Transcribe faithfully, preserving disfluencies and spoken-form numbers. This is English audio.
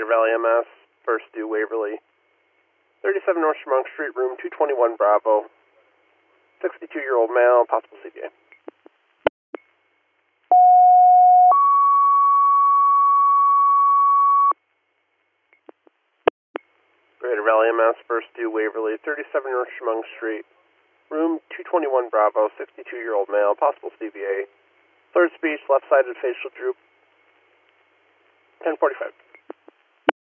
Valley M S, first due Waverly. thirty-seven North Chemung Street, room two twenty-one Bravo. sixty-two-year-old male, possible C V A. Greater Valley M S, first due Waverly, thirty-seven North Chemung Street, room two twenty-one Bravo, sixty-two-year-old male, possible C V A. Third speech, left-sided facial droop, ten forty-five.